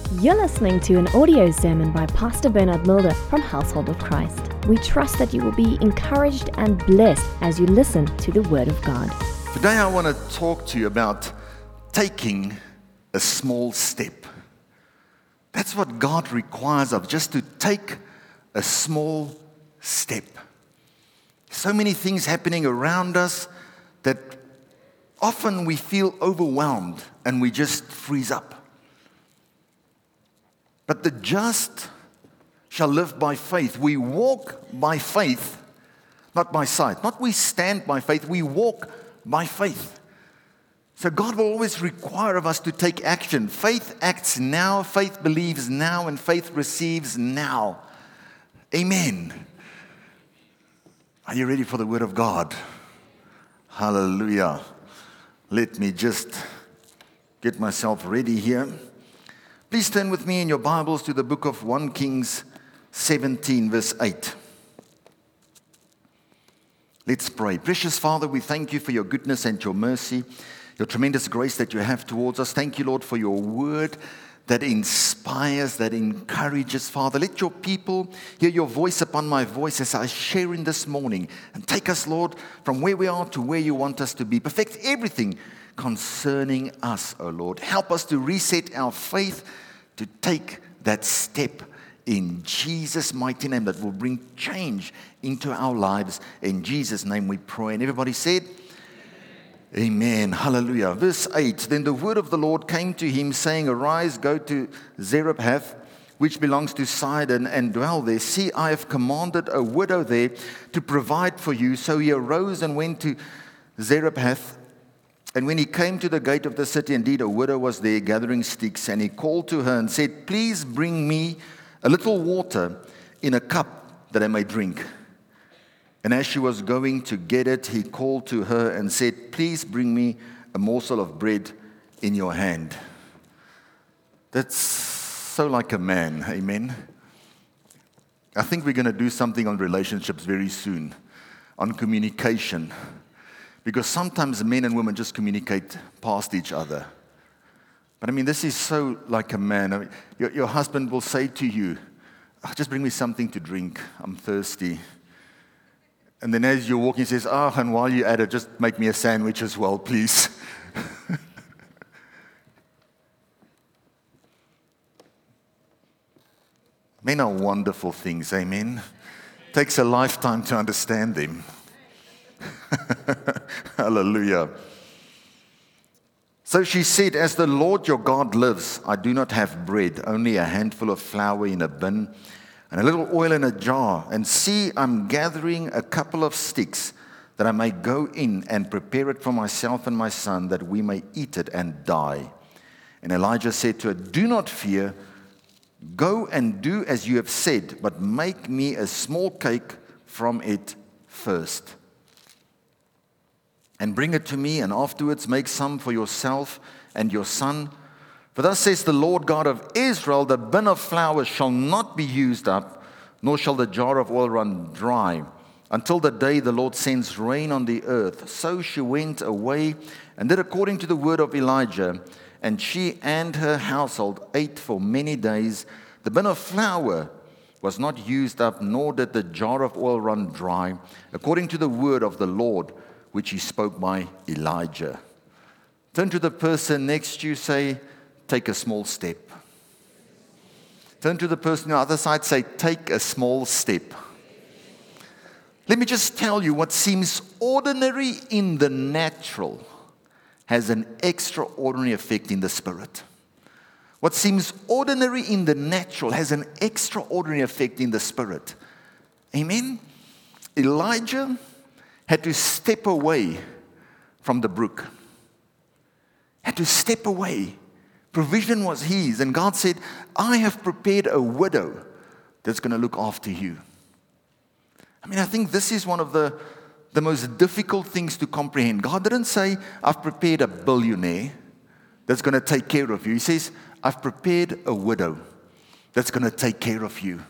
You're listening to an audio sermon by Pastor Bernard Mulder from Household of Christ. We trust that you will be encouraged and blessed as you listen to the Word of God. Today I want to talk to you about taking a small step. That's what God requires of us, just to take a small step. So many things happening around us that often we feel overwhelmed and we just freeze up. But the just shall live by faith. We walk by faith, not by sight. Not we stand by faith, we walk by faith. So God will always require of us to take action. Faith acts now, faith believes now, and faith receives now. Amen. Are you ready for the Word of God? Hallelujah. Let me just get myself ready here. Please turn with me in your Bibles to the book of 1 Kings 17, verse 8. Let's pray. Precious Father, we thank you for your goodness and your mercy, your tremendous grace that you have towards us. Thank you, Lord, for your word that inspires, that encourages, Father. Let your people hear your voice upon my voice as I share in this morning. And take us, Lord, from where we are to where you want us to be. Perfect everything concerning us, O Lord. Help us to reset our faith, to take that step in Jesus' mighty name that will bring change into our lives. In Jesus' name we pray. And everybody said, Amen. Hallelujah. Verse 8, Then the word of the Lord came to him, saying, Arise, go to Zarephath, which belongs to Sidon, and dwell there. See, I have commanded a widow there to provide for you. So he arose and went to Zarephath. And when he came to the gate of the city, indeed a widow was there gathering sticks. And he called to her and said, Please bring me a little water in a cup that I may drink. And as she was going to get it, he called to her and said, Please bring me a morsel of bread in your hand. That's so like a man, amen. I think we're going to do something on relationships very soon, on communication. Because sometimes men and women just communicate past each other. But I mean, this is so like a man. I mean, your husband will say to you, Just bring me something to drink, I'm thirsty. And then as you're walking, he says, and while you're at it, just make me a sandwich as well, please. Men are wonderful things, amen? Takes a lifetime to understand them. Hallelujah. So she said, As the Lord your God lives, I do not have bread, only a handful of flour in a bin, and a little oil in a jar. And see, I'm gathering a couple of sticks that I may go in and prepare it for myself and my son, that we may eat it and die. And Elijah said to her, Do not fear. Go and do as you have said, but make me a small cake from it first. And bring it to me, and afterwards make some for yourself and your son. For thus says the Lord God of Israel, the bin of flour shall not be used up, nor shall the jar of oil run dry, until the day the Lord sends rain on the earth. So she went away and did according to the word of Elijah, and she and her household ate for many days. The bin of flour was not used up, nor did the jar of oil run dry, according to the word of the Lord, which he spoke by Elijah. Turn to the person next to you, say, Take a small step. Turn to the person on the other side, say, Take a small step. Let me just tell you, what seems ordinary in the natural has an extraordinary effect in the spirit. What seems ordinary in the natural has an extraordinary effect in the spirit. Amen? Elijah had to step away from the brook. Had to step away. Provision was his. And God said, I have prepared a widow that's going to look after you. I mean, I think this is one of the most difficult things to comprehend. God didn't say, I've prepared a billionaire that's going to take care of you. He says, I've prepared a widow that's going to take care of you.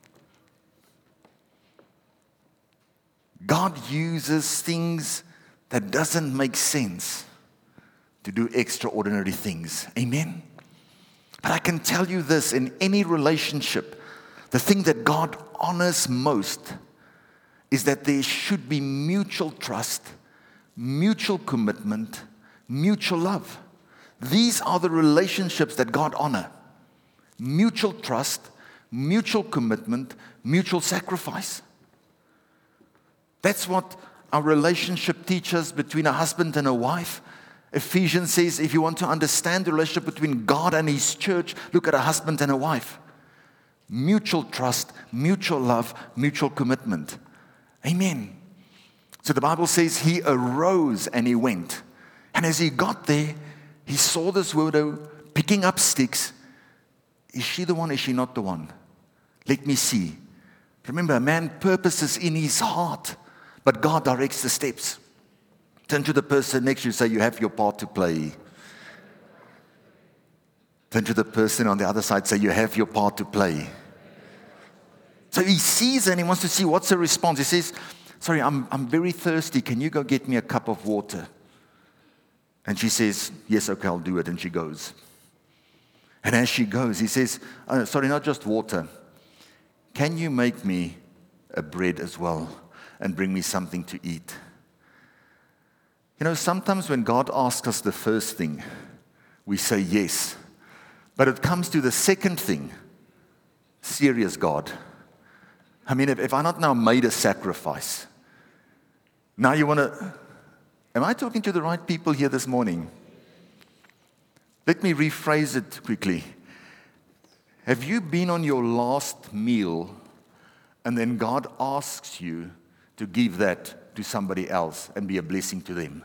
God uses things that doesn't make sense to do extraordinary things. Amen? But I can tell you this, in any relationship, the thing that God honors most is that there should be mutual trust, mutual commitment, mutual love. These are the relationships that God honors. Mutual trust, mutual commitment, mutual sacrifice. That's what our relationship teaches between a husband and a wife. Ephesians says, if you want to understand the relationship between God and His church, look at a husband and a wife. Mutual trust, mutual love, mutual commitment. Amen. So the Bible says He arose and He went. And as He got there, He saw this widow picking up sticks. Is she the one? Is she not the one? Let me see. Remember, a man purposes in his heart, but God directs the steps. Turn to the person next to you, say, you have your part to play. Turn to the person on the other side, say, you have your part to play. So he sees and he wants to see what's the response. He says, sorry, I'm very thirsty. Can you go get me a cup of water? And she says, yes, okay, I'll do it. And she goes. And as she goes, he says, oh, sorry, not just water. Can you make me a bread as well and bring me something to eat? You know, sometimes when God asks us the first thing, we say yes. But it comes to the second thing, serious God. I mean, if I not now made a sacrifice, now you want to... Am I talking to the right people here this morning? Let me rephrase it quickly. Have you been on your last meal and then God asks you to give that to somebody else and be a blessing to them?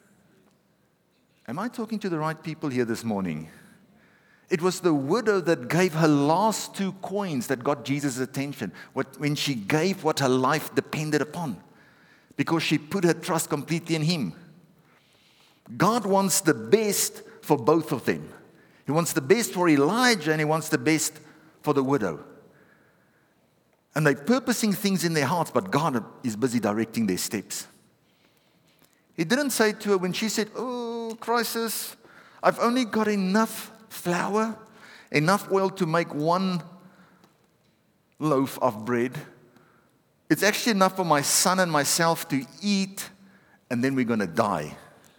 Am I talking to the right people here this morning? It was the widow that gave her last 2 coins that got Jesus' attention when she gave what her life depended upon, because she put her trust completely in Him. God wants the best for both of them. He wants the best for Elijah and He wants the best for the widow. And they're purposing things in their hearts, but God is busy directing their steps. He didn't say to her when she said, oh, crisis, I've only got enough flour, enough oil to make 1 loaf of bread. It's actually enough for my son and myself to eat, and then we're going to die.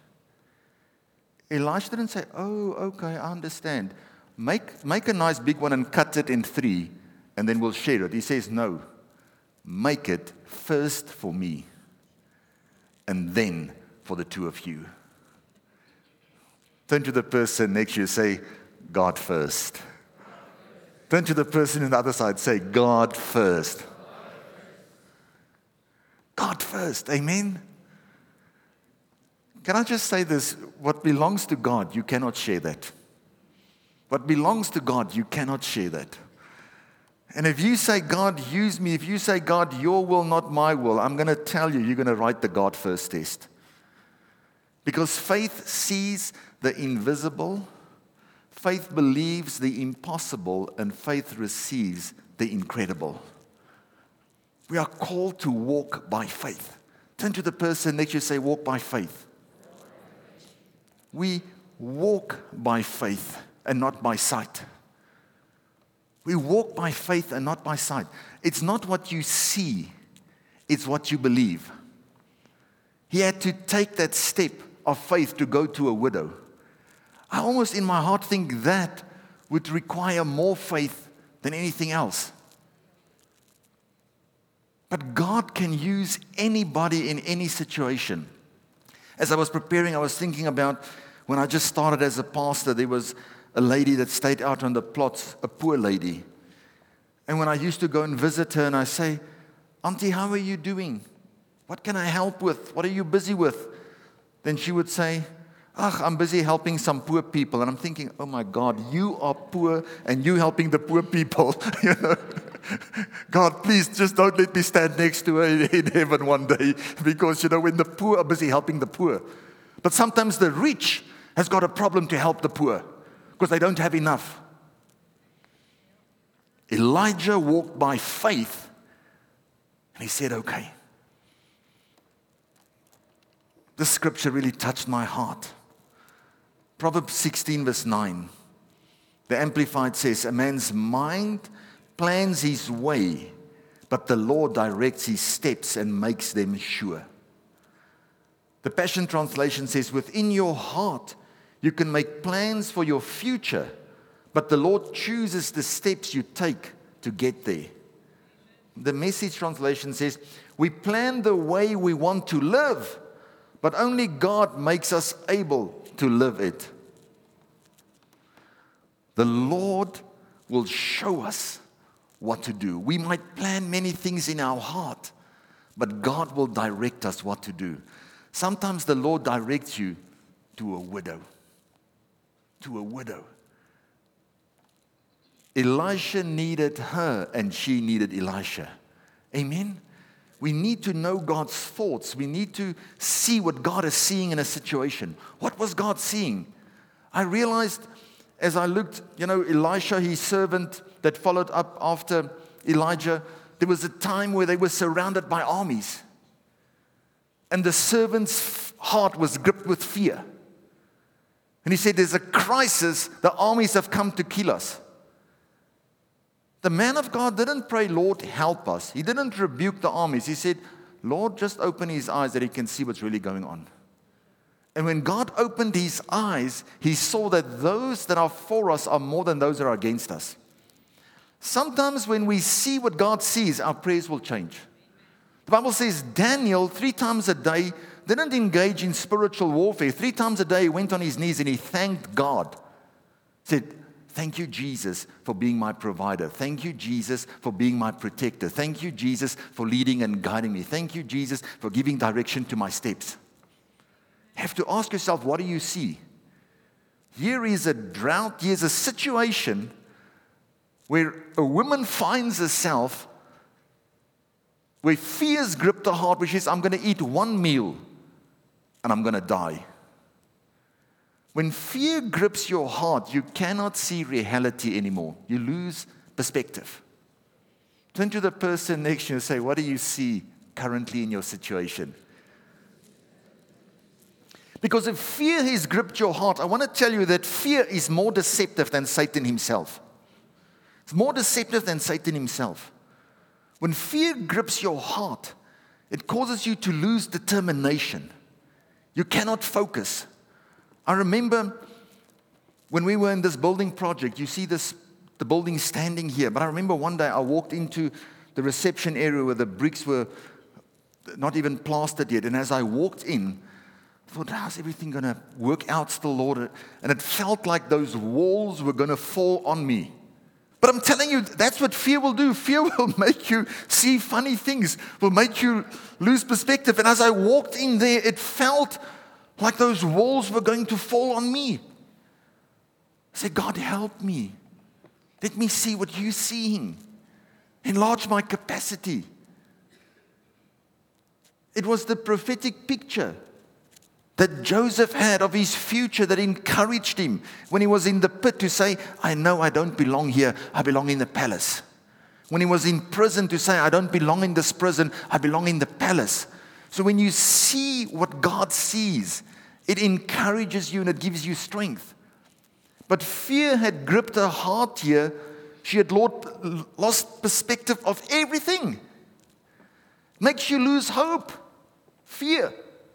Elijah didn't say, oh, okay, I understand. Make a nice big one and cut it in 3, and then we'll share it. He says, no, make it first for me, and then for the 2 of you. Turn to the person next to you, say, God first. Turn to the person on the other side, say, God first. God first, amen? Can I just say this? What belongs to God, you cannot share that. What belongs to God, you cannot share that. And if you say, God, use me, if you say, God, your will, not my will, I'm going to tell you, you're going to write the God first test. Because faith sees the invisible, faith believes the impossible, and faith receives the incredible. We are called to walk by faith. Turn to the person next to you, say, walk by faith. We walk by faith and not by sight. We walk by faith and not by sight. It's not what you see, it's what you believe. He had to take that step of faith to go to a widow. I almost in my heart think that would require more faith than anything else. But God can use anybody in any situation. As I was preparing, I was thinking about when I just started as a pastor, there was a lady that stayed out on the plots, a poor lady. And when I used to go and visit her and I say, Auntie, how are you doing? What can I help with? What are you busy with? Then she would say, I'm busy helping some poor people. And I'm thinking, oh my God, you are poor and you helping the poor people. You know? God, please just don't let me stand next to her in heaven one day. Because, when the poor are busy helping the poor. But sometimes the rich has got a problem to help the poor because they don't have enough. Elijah walked by faith and he said, okay. This scripture really touched my heart. Proverbs 16 verse 9. The Amplified says, a man's mind plans his way, but the Lord directs his steps and makes them sure. The Passion Translation says, within your heart, you can make plans for your future, but the Lord chooses the steps you take to get there. The Message Translation says, we plan the way we want to live, but only God makes us able to live it. The Lord will show us what to do. We might plan many things in our heart, but God will direct us what to do. Sometimes the Lord directs you to a widow. To a widow. Elisha needed her and she needed Elisha. Amen? We need to know God's thoughts. We need to see what God is seeing in a situation. What was God seeing? I realized as I looked, Elisha, his servant that followed up after Elijah, there was a time where they were surrounded by armies. And the servant's heart was gripped with fear. And he said, there's a crisis. The armies have come to kill us. The man of God didn't pray, Lord, help us. He didn't rebuke the armies. He said, Lord, just open his eyes that he can see what's really going on. And when God opened his eyes, he saw that those that are for us are more than those that are against us. Sometimes when we see what God sees, our prayers will change. The Bible says Daniel 3 times a day didn't engage in spiritual warfare. 3 times a day he went on his knees and he thanked God. Said, thank you, Jesus, for being my provider. Thank you, Jesus, for being my protector. Thank you, Jesus, for leading and guiding me. Thank you, Jesus, for giving direction to my steps. You have to ask yourself, what do you see? Here is a drought. Here's a situation where a woman finds herself where fears grip the heart, which is, I'm going to eat one meal and I'm going to die. When fear grips your heart, you cannot see reality anymore. You lose perspective. Turn to the person next to you and say, what do you see currently in your situation? Because if fear has gripped your heart, I want to tell you that fear is more deceptive than Satan himself. It's more deceptive than Satan himself. When fear grips your heart, it causes you to lose determination. You cannot focus. I remember when we were in this building project, you see the building standing here, but I remember one day I walked into the reception area where the bricks were not even plastered yet, and as I walked in, I thought, how's everything going to work out still, Lord? And it felt like those walls were going to fall on me. But I'm telling you, that's what fear will do. Fear will make you see funny things, will make you lose perspective. And as I walked in there, it felt like those walls were going to fall on me. I said, God, help me. Let me see what you're seeing. Enlarge my capacity. It was the prophetic picture that Joseph had of his future that encouraged him when he was in the pit to say, I know I don't belong here, I belong in the palace. When he was in prison to say, I don't belong in this prison, I belong in the palace. So when you see what God sees, it encourages you and it gives you strength. But fear had gripped her heart here. She had lost perspective of everything. Makes you lose hope. Fear.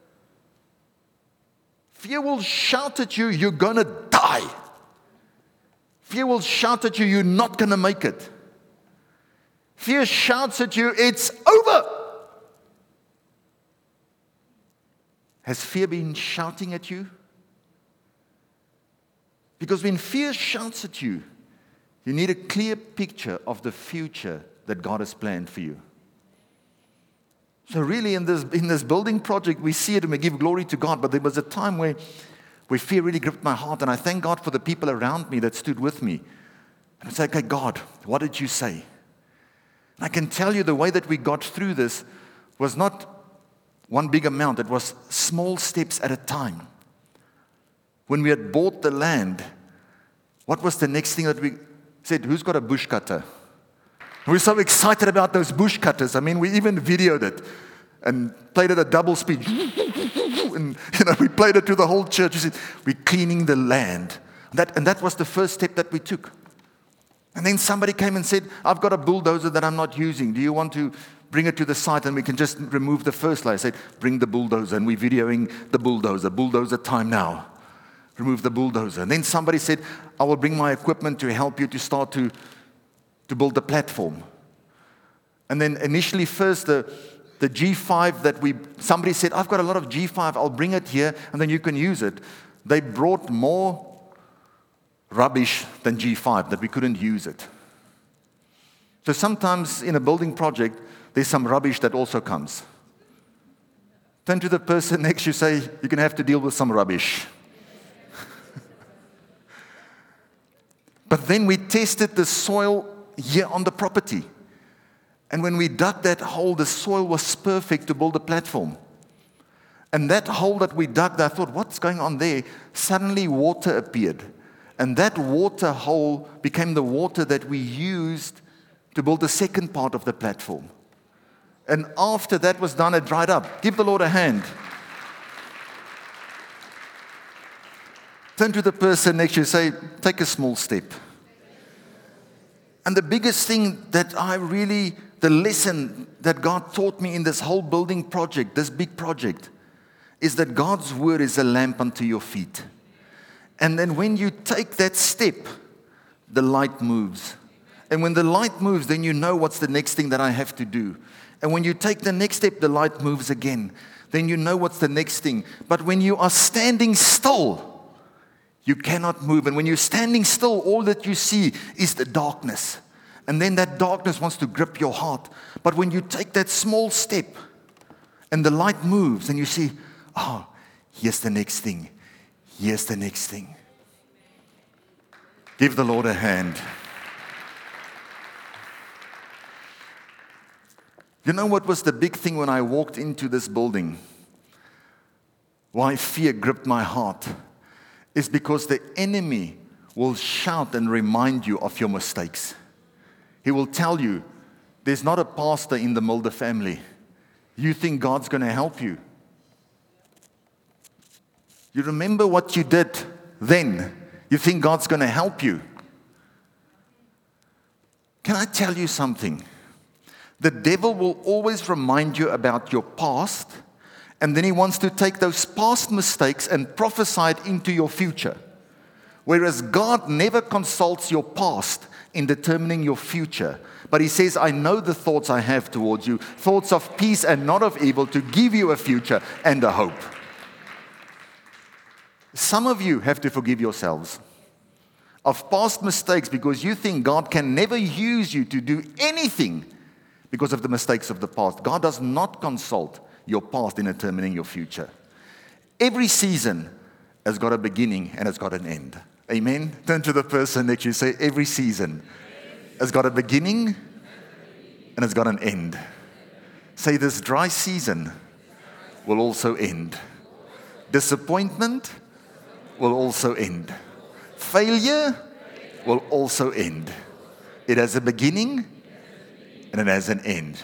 Fear will shout at you, you're going to die. Fear will shout at you, you're not going to make it. Fear shouts at you, it's over. Has fear been shouting at you? Because when fear shouts at you, you need a clear picture of the future that God has planned for you. So really in this building project, we see it and we give glory to God. But there was a time where fear really gripped my heart. And I thank God for the people around me that stood with me. And I said, okay, God, what did you say? And I can tell you the way that we got through this was not one big amount. It was small steps at a time. When we had bought the land, what was the next thing that we said? Who's got a bush cutter? We were so excited about those bush cutters. I mean, we even videoed it and played it at double speed. And we played it to the whole church. We said, we're cleaning the land. And that was the first step that we took. And then somebody came and said, I've got a bulldozer that I'm not using. Do you want to bring it to the site and we can just remove the first layer? I said, bring the bulldozer. And we're videoing the bulldozer. Bulldozer time now. Remove the bulldozer. And then somebody said, I will bring my equipment to help you to start to build the platform. And then initially first the G5 somebody said, I've got a lot of G5, I'll bring it here and then you can use it. They brought more rubbish than G5 that we couldn't use it. So sometimes in a building project, there's some rubbish that also comes. Turn to the person next to you, say, you're going to have to deal with some rubbish. But then we tested the soil here on the property. And when we dug that hole, the soil was perfect to build a platform. And that hole that we dug, I thought, what's going on there? Suddenly water appeared. And that water hole became the water that we used to build the second part of the platform. And after that was done, it dried up. Give the Lord a hand. Turn to the person next to you, say, take a small step. And the biggest thing that the lesson that God taught me in this whole building project, this big project, is that God's word is a lamp unto your feet. And then when you take that step, the light moves. And when the light moves, then you know what's the next thing that I have to do. And when you take the next step, the light moves again. Then you know what's the next thing. But when you are standing still, you cannot move. And when you're standing still, all that you see is the darkness. And then that darkness wants to grip your heart. But when you take that small step and the light moves and you see, oh, here's the next thing. Here's the next thing. Give the Lord a hand. You know what was the big thing when I walked into this building? Why fear gripped my heart? Is because the enemy will shout and remind you of your mistakes. He will tell you, there's not a pastor in the Mulder family. You think God's going to help you. You remember what you did then. You think God's going to help you. Can I tell you something? The devil will always remind you about your past, and then he wants to take those past mistakes and prophesy it into your future. Whereas God never consults your past in determining your future. But he says, I know the thoughts I have towards you, thoughts of peace and not of evil, to give you a future and a hope. Some of you have to forgive yourselves of past mistakes because you think God can never use you to do anything because of the mistakes of the past. God does not consult your past in determining your future. Every season has got a beginning and it's got an end. Amen? Turn to the person next to you, say, every season has got a beginning and it's got an end. Say, this dry season will also end. Disappointment will also end. Failure will also end. It has a beginning and it has an end.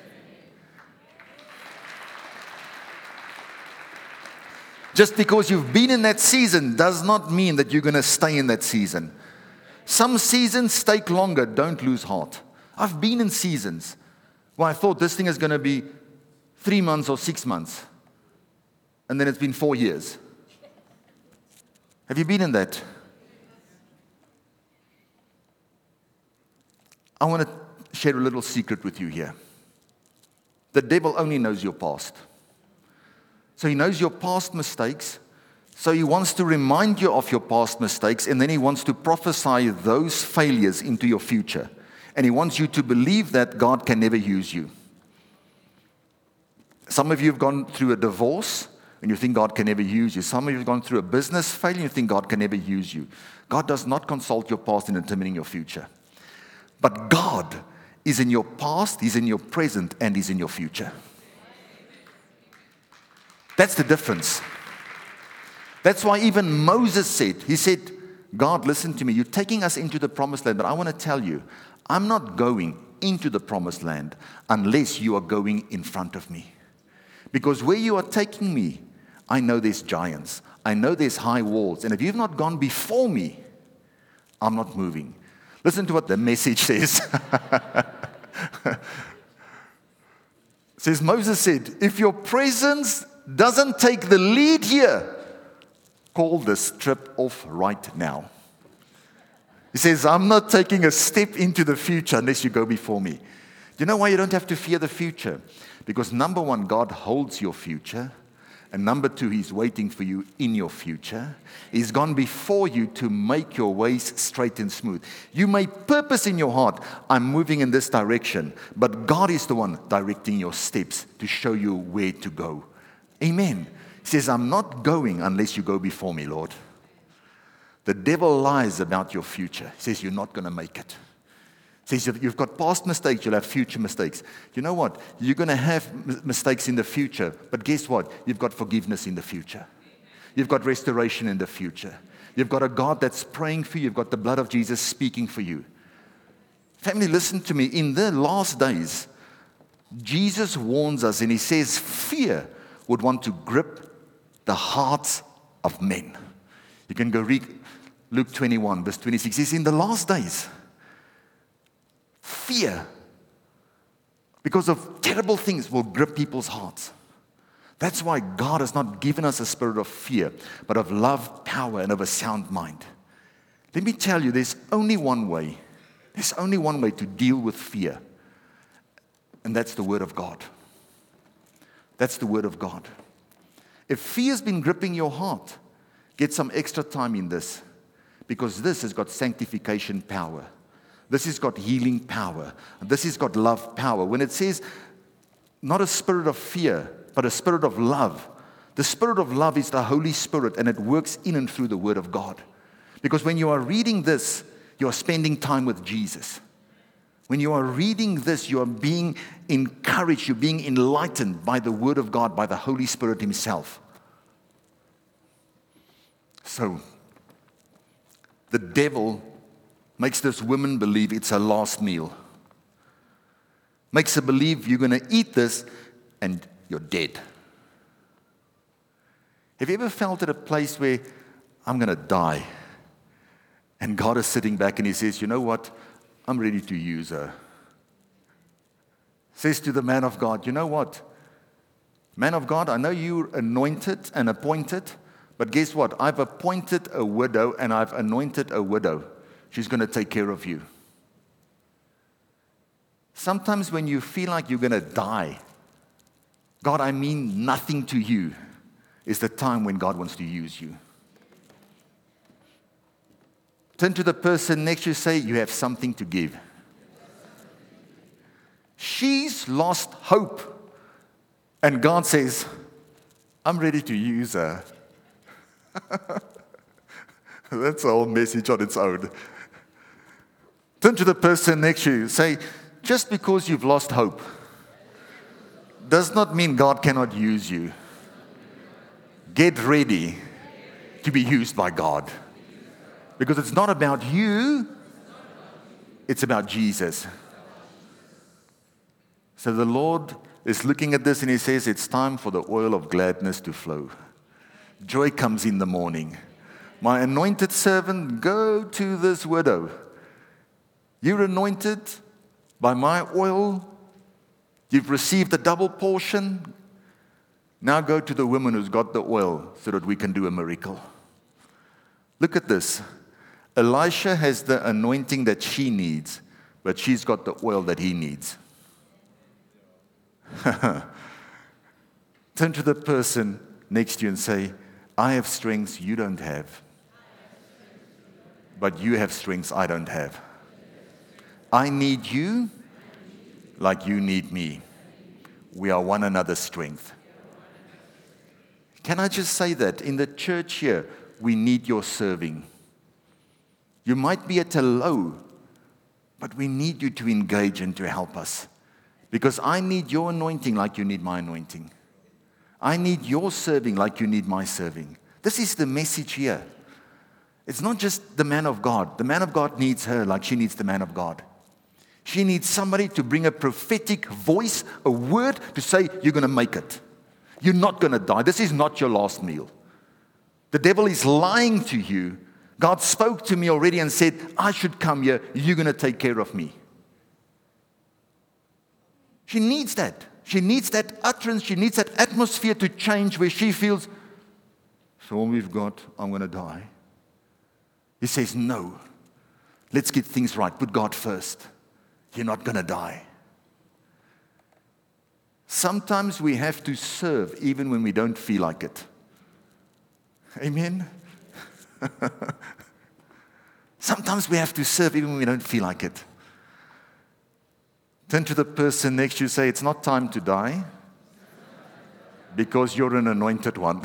Just because you've been in that season does not mean that you're going to stay in that season. Some seasons take longer. Don't lose heart. I've been in seasons where I thought this thing is going to be 3 months or 6 months. And then it's been 4 years. Have you been in that? I want to share a little secret with you here. The devil only knows your past. So he knows your past mistakes. So he wants to remind you of your past mistakes, and then he wants to prophesy those failures into your future. And he wants you to believe that God can never use you. Some of you have gone through a divorce, and you think God can never use you. Some of you have gone through a business failure, and you think God can never use you. God does not consult your past in determining your future. But God is in your past, He's in your present, and He's in your future. That's the difference. That's why even Moses said, he said, God, listen to me. You're taking us into the promised land, but I want to tell you, I'm not going into the promised land unless you are going in front of me. Because where you are taking me, I know there's giants. I know there's high walls, and if you've not gone before me, I'm not moving. Listen to what the Message says. It says, Moses said, if your presence doesn't take the lead here, call this trip off right now. He says, I'm not taking a step into the future unless you go before me. Do you know why you don't have to fear the future? Because number one, God holds your future. And number two, He's waiting for you in your future. He's gone before you to make your ways straight and smooth. You may purpose in your heart, I'm moving in this direction. But God is the one directing your steps to show you where to go. Amen. He says, I'm not going unless you go before me, Lord. The devil lies about your future. He says, you're not going to make it. He says, you've got past mistakes, you'll have future mistakes. You know what? You're going to have mistakes in the future. But guess what? You've got forgiveness in the future. You've got restoration in the future. You've got a God that's praying for you. You've got the blood of Jesus speaking for you. Family, listen to me. In the last days, Jesus warns us and He says fear would want to grip the hearts of men. You can go read Luke 21, verse 26. He says, in the last days, fear, because of terrible things, will grip people's hearts. That's why God has not given us a spirit of fear, but of love, power, and of a sound mind. Let me tell you, there's only one way. There's only one way to deal with fear, and that's the Word of God. That's the Word of God. If fear's been gripping your heart, get some extra time in this, because this has got sanctification power. This has got healing power. This has got love power. When it says, not a spirit of fear, but a spirit of love, the spirit of love is the Holy Spirit, and it works in and through the Word of God. Because when you are reading this, you are spending time with Jesus. When you are reading this, you are being encouraged, you're being enlightened by the Word of God, by the Holy Spirit Himself. So, the devil makes this woman believe it's her last meal. Makes her believe you're going to eat this and you're dead. Have you ever felt at a place where I'm going to die? And God is sitting back and He says, you know what? I'm ready to use her. Says to the man of God, you know what? Man of God, I know you're anointed and appointed, but guess what? I've appointed a widow and I've anointed a widow. She's going to take care of you. Sometimes when you feel like you're going to die, God, I mean nothing to you, is the time when God wants to use you. Turn to the person next to you, say, you have something to give. She's lost hope. And God says, I'm ready to use her. That's a whole message on its own. Turn to the person next to you, say, just because you've lost hope does not mean God cannot use you. Get ready to be used by God. Because it's not about you, it's about Jesus. So the Lord is looking at this and He says, it's time for the oil of gladness to flow. Joy comes in the morning. My anointed servant, go to this widow. You're anointed by my oil. You've received a double portion. Now go to the woman who's got the oil so that we can do a miracle. Look at this. Elisha has the anointing that she needs, but she's got the oil that he needs. Turn to the person next to you and say, I have strengths you don't have, but you have strengths I don't have. I need you like you need me. We are one another's strength. Can I just say that in the church here, we need your serving. You might be at a low, but we need you to engage and to help us. Because I need your anointing like you need my anointing. I need your serving like you need my serving. This is the message here. It's not just the man of God. The man of God needs her like she needs the man of God. She needs somebody to bring a prophetic voice, a word to say, you're going to make it. You're not going to die. This is not your last meal. The devil is lying to you. God spoke to me already and said, I should come here. You're going to take care of me. She needs that. She needs that utterance. She needs that atmosphere to change where she feels, it's all we've got. I'm going to die. He says, no. Let's get things right. Put God first. You're not going to die. Sometimes we have to serve even when we don't feel like it. Amen? Sometimes we have to serve even when we don't feel like it. Turn to the person next to you, say, it's not time to die because you're an anointed one.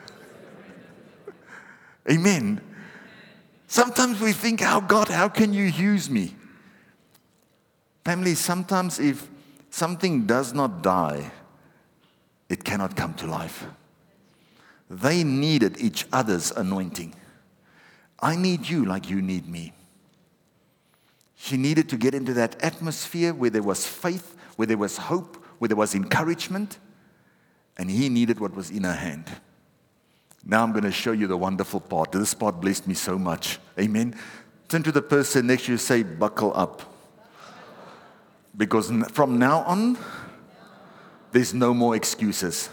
Amen. Sometimes we think, oh God, how can you use me? Family, sometimes if something does not die, it cannot come to life. They needed each other's anointing. I need you like you need me. She needed to get into that atmosphere where there was faith, where there was hope, where there was encouragement, and he needed what was in her hand. Now I'm going to show you the wonderful part. This part blessed me so much. Amen. Turn to the person next to you, say, buckle up. Because from now on, there's no more excuses.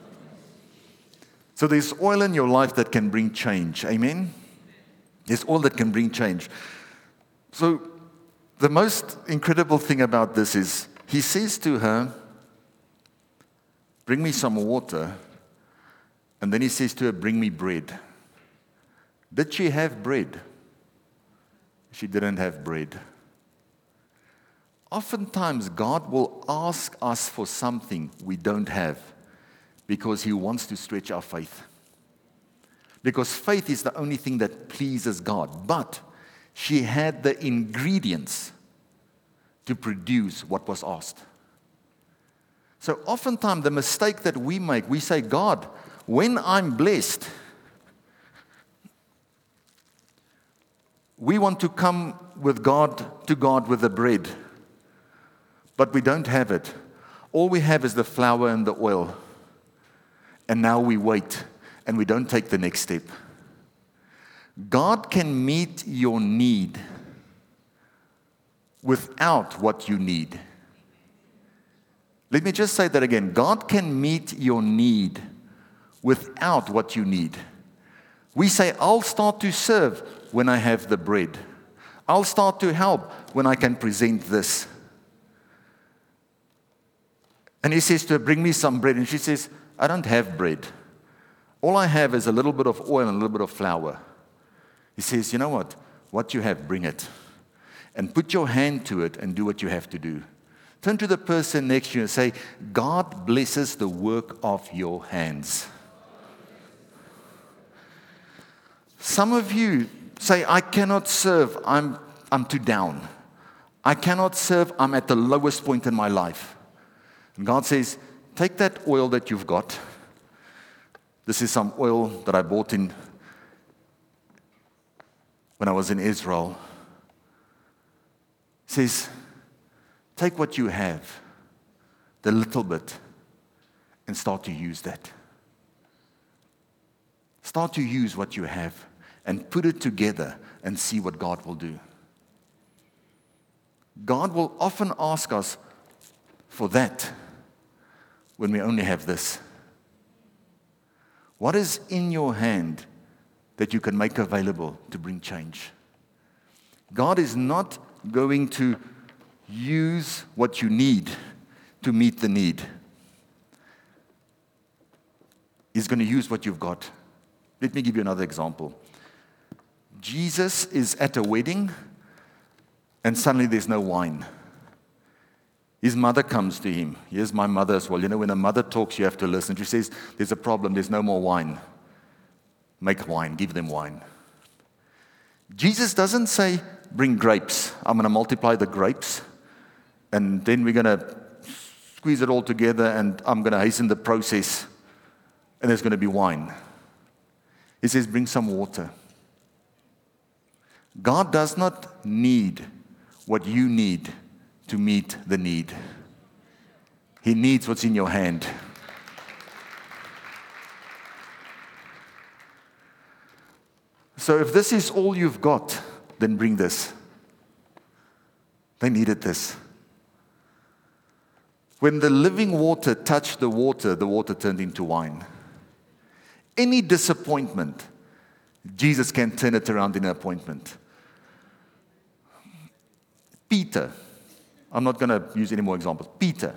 So there's oil in your life that can bring change. Amen? There's oil that can bring change. So the most incredible thing about this is, he says to her, bring me some water. And then he says to her, bring me bread. Did she have bread? She didn't have bread. Oftentimes, God will ask us for something we don't have because he wants to stretch our faith. Because faith is the only thing that pleases God. But she had the ingredients to produce what was asked. So oftentimes, the mistake that we make, we say, God, when I'm blessed, we want to come with God to God with the bread. But we don't have it. All we have is the flour and the oil. And now we wait, and we don't take the next step. God can meet your need without what you need. Let me just say that again. God can meet your need without what you need. We say, I'll start to serve when I have the bread. I'll start to help when I can present this. And he says to her, bring me some bread. And she says, I don't have bread. All I have is a little bit of oil and a little bit of flour. He says, you know what? What you have, bring it. And put your hand to it and do what you have to do. Turn to the person next to you and say, God blesses the work of your hands. Some of you say, I cannot serve. I'm too down. I cannot serve. I'm at the lowest point in my life. And God says, take that oil that you've got. This is some oil that I bought in when I was in Israel. He says, take what you have, the little bit, and start to use that. Start to use what you have and put it together and see what God will do. God will often ask us for that when we only have this. What is in your hand that you can make available to bring change? God is not going to use what you need to meet the need. He's going to use what you've got. Let me give you another example. Jesus is at a wedding, and suddenly there's no wine. His mother comes to him. Here's my mother as well. You know, when a mother talks, you have to listen. She says, there's a problem. There's no more wine. Make wine. Give them wine. Jesus doesn't say, bring grapes. I'm going to multiply the grapes, and then we're going to squeeze it all together, and I'm going to hasten the process, and there's going to be wine. He says, bring some water. God does not need what you need to meet the need. He needs what's in your hand. So if this is all you've got, then bring this. They needed this. When the living water touched the water turned into wine. Any disappointment, Jesus can turn it around in an appointment. Peter, I'm not going to use any more examples. Peter,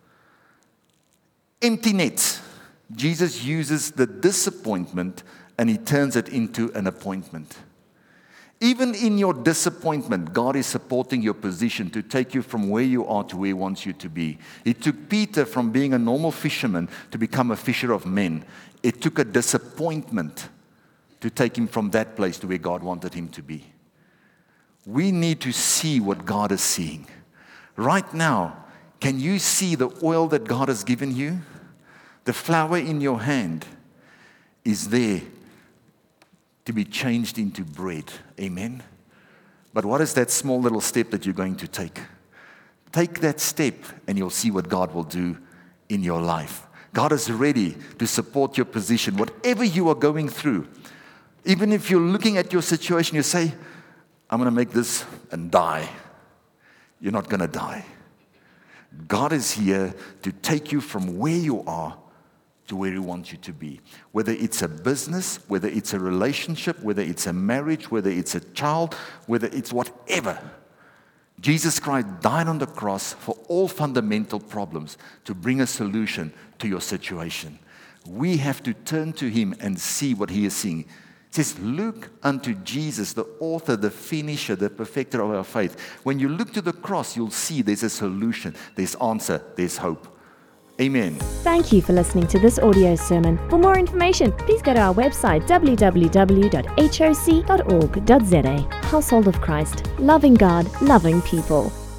empty nets. Jesus uses the disappointment and he turns it into an appointment. Even in your disappointment, God is supporting your position to take you from where you are to where He wants you to be. It took Peter from being a normal fisherman to become a fisher of men. It took a disappointment to take him from that place to where God wanted him to be. We need to see what God is seeing. Right now, can you see the oil that God has given you? The flour in your hand is there to be changed into bread. Amen? But what is that small little step that you're going to take? Take that step and you'll see what God will do in your life. God is ready to support your position, whatever you are going through. Even if you're looking at your situation, you say, I'm going to make this and die. You're not going to die. God is here to take you from where you are to where He wants you to be. Whether it's a business, whether it's a relationship, whether it's a marriage, whether it's a child, whether it's whatever. Jesus Christ died on the cross for all fundamental problems to bring a solution to your situation. We have to turn to Him and see what He is seeing. It says, look unto Jesus, the author, the finisher, the perfecter of our faith. When you look to the cross, you'll see there's a solution, there's answer, there's hope. Amen. Thank you for listening to this audio sermon. For more information, please go to our website www.hoc.org.za. Household of Christ, loving God, loving people.